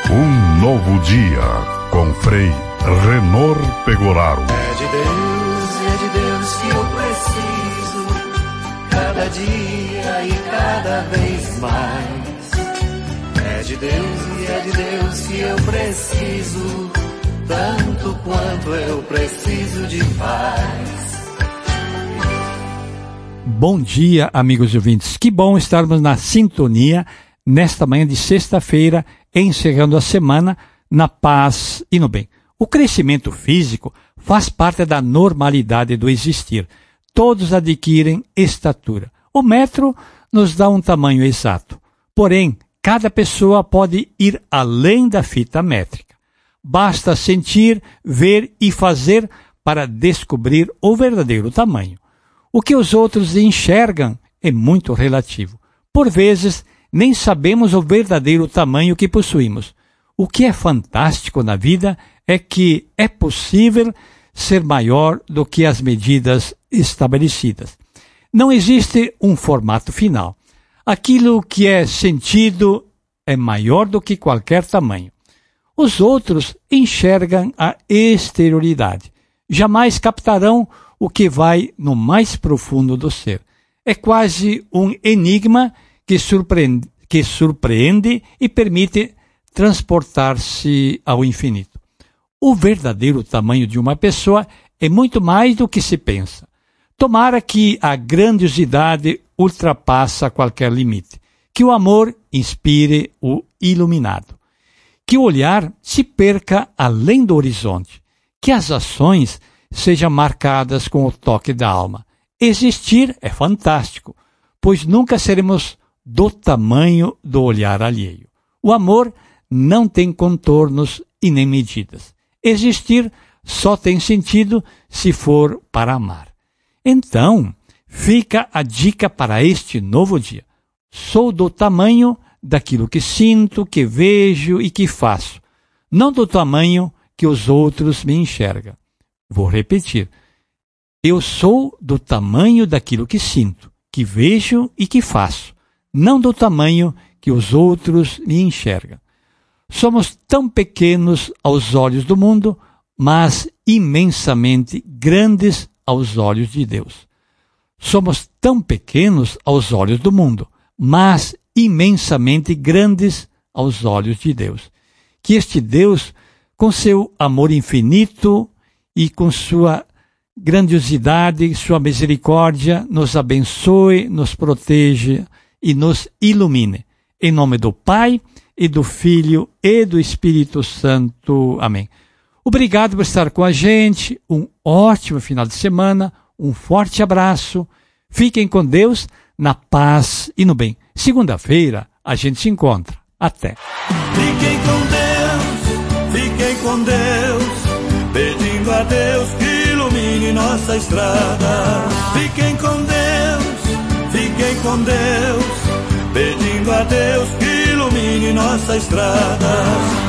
Um novo dia com Frei Renor Pegoraro. É de Deus que eu preciso, cada dia e cada vez mais. É de Deus que eu preciso, tanto quanto eu preciso de paz. Bom dia, amigos ouvintes. Que bom estarmos na sintonia nesta manhã de sexta-feira, encerrando a semana na paz e no bem. O crescimento físico faz parte da normalidade do existir. Todos adquirem estatura. O metro nos dá um tamanho exato. Porém, cada pessoa pode ir além da fita métrica. Basta sentir, ver e fazer para descobrir o verdadeiro tamanho. O que os outros enxergam é muito relativo. Por vezes, nem sabemos o verdadeiro tamanho que possuímos. O que é fantástico na vida é que é possível ser maior do que as medidas estabelecidas. Não existe um formato final. Aquilo que é sentido é maior do que qualquer tamanho. Os outros enxergam a exterioridade. Jamais captarão o que vai no mais profundo do ser. É quase um enigma que surpreende e permite transportar-se ao infinito. O verdadeiro tamanho de uma pessoa é muito mais do que se pensa. Tomara que a grandiosidade ultrapassa qualquer limite, que o amor inspire o iluminado, que o olhar se perca além do horizonte, que as ações sejam marcadas com o toque da alma. Existir é fantástico, pois nunca seremos do tamanho do olhar alheio. O amor não tem contornos e nem medidas. Existir só tem sentido se for para amar. Então, fica a dica para este novo dia. Sou do tamanho daquilo que sinto, que vejo e que faço, não do tamanho que os outros me enxergam. Vou repetir. Eu sou do tamanho daquilo que sinto, que vejo e que faço, não do tamanho que os outros me enxergam. Somos tão pequenos aos olhos do mundo, mas imensamente grandes aos olhos de Deus. Somos tão pequenos aos olhos do mundo, mas imensamente grandes aos olhos de Deus. Que este Deus, com seu amor infinito e com sua grandiosidade, sua misericórdia, nos abençoe, nos proteja e nos ilumine. Em nome do Pai, e do Filho, e do Espírito Santo. Amém. Obrigado por estar com a gente. Um ótimo final de semana. Um forte abraço. Fiquem com Deus, na paz e no bem. Segunda-feira, a gente se encontra. Até. Fiquem com Deus, pedindo a Deus que ilumine nossa estrada. Fiquem com Deus, pedindo a Deus que ilumine nossa estrada.